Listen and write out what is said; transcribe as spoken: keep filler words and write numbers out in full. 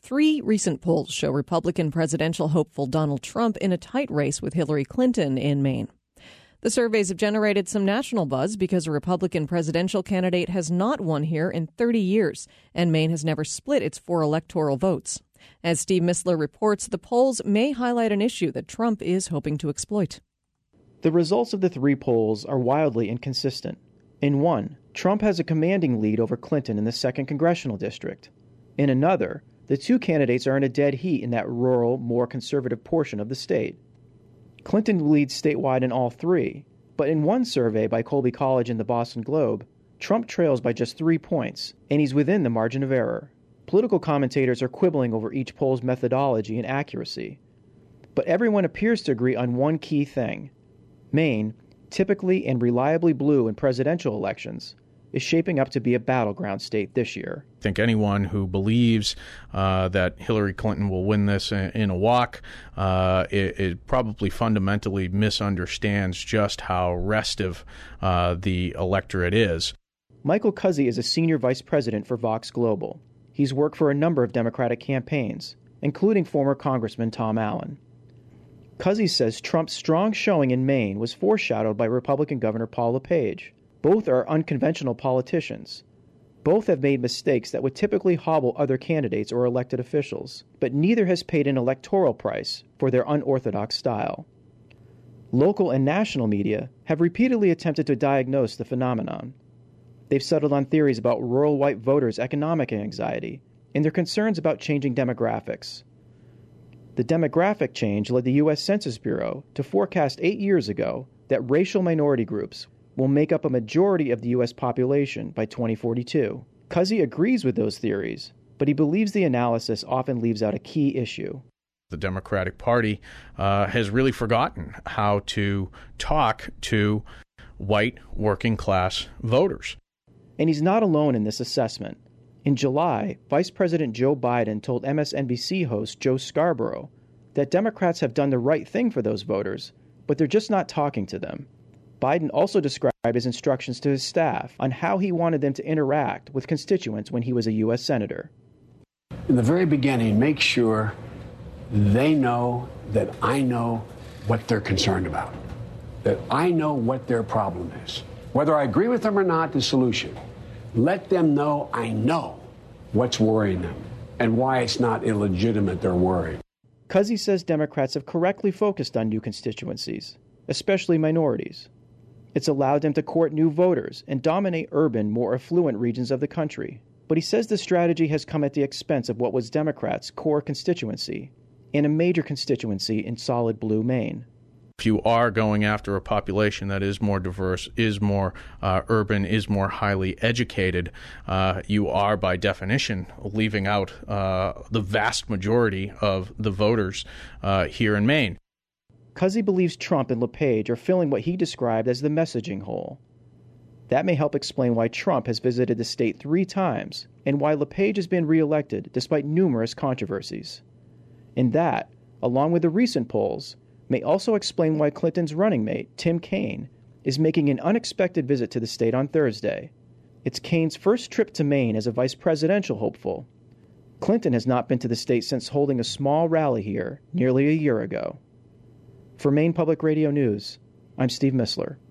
Three recent polls show Republican presidential hopeful Donald Trump in a tight race with Hillary Clinton in Maine. The surveys have generated some national buzz because a Republican presidential candidate has not won here in thirty years, and Maine has never split its four electoral votes. As Steve Missler reports, the polls may highlight an issue that Trump is hoping to exploit. The results of the three polls are wildly inconsistent. In one, Trump has a commanding lead over Clinton in the second congressional district. In another, the two candidates are in a dead heat in that rural, more conservative portion of the state. Clinton leads statewide in all three, but in one survey by Colby College and the Boston Globe, Trump trails by just three points, and he's within the margin of error. Political commentators are quibbling over each poll's methodology and accuracy. But everyone appears to agree on one key thing. Maine, typically and reliably blue in presidential elections, is shaping up to be a battleground state this year. I think anyone who believes uh, that Hillary Clinton will win this in, in a walk, uh, it, it probably fundamentally misunderstands just how restive uh, the electorate is. Michael Cuzzi is a senior vice president for Vox Global. He's worked for a number of Democratic campaigns, including former Congressman Tom Allen. Cuzzi says Trump's strong showing in Maine was foreshadowed by Republican Governor Paul LePage. Both are unconventional politicians. Both have made mistakes that would typically hobble other candidates or elected officials, but neither has paid an electoral price for their unorthodox style. Local and national media have repeatedly attempted to diagnose the phenomenon. They've settled on theories about rural white voters' economic anxiety and their concerns about changing demographics. The demographic change led the U S Census Bureau to forecast eight years ago that racial minority groups will make up a majority of the U S population by twenty forty-two. Cuzzi agrees with those theories, but he believes the analysis often leaves out a key issue. The Democratic Party uh, has really forgotten how to talk to white working-class voters. And he's not alone in this assessment. In July, Vice President Joe Biden told M S N B C host Joe Scarborough that Democrats have done the right thing for those voters, but they're just not talking to them. Biden also described his instructions to his staff on how he wanted them to interact with constituents when he was a U S senator. In the very beginning, make sure they know that I know what they're concerned about, that I know what their problem is. Whether I agree with them or not, the solution. Let them know I know what's worrying them and why it's not illegitimate they're worried. Cuzzi says Democrats have correctly focused on new constituencies, especially minorities. It's allowed them to court new voters and dominate urban, more affluent regions of the country. But he says the strategy has come at the expense of what was Democrats' core constituency and a major constituency in solid blue Maine. If you are going after a population that is more diverse, is more uh, urban, is more highly educated, uh, you are, by definition, leaving out uh, the vast majority of the voters uh, here in Maine. Cuzzi believes Trump and LePage are filling what he described as the messaging hole. That may help explain why Trump has visited the state three times and why LePage has been reelected despite numerous controversies. And that, along with the recent polls, may also explain why Clinton's running mate, Tim Kaine, is making an unexpected visit to the state on Thursday. It's Kaine's first trip to Maine as a vice presidential hopeful. Clinton has not been to the state since holding a small rally here nearly a year ago. For Maine Public Radio News, I'm Steve Missler.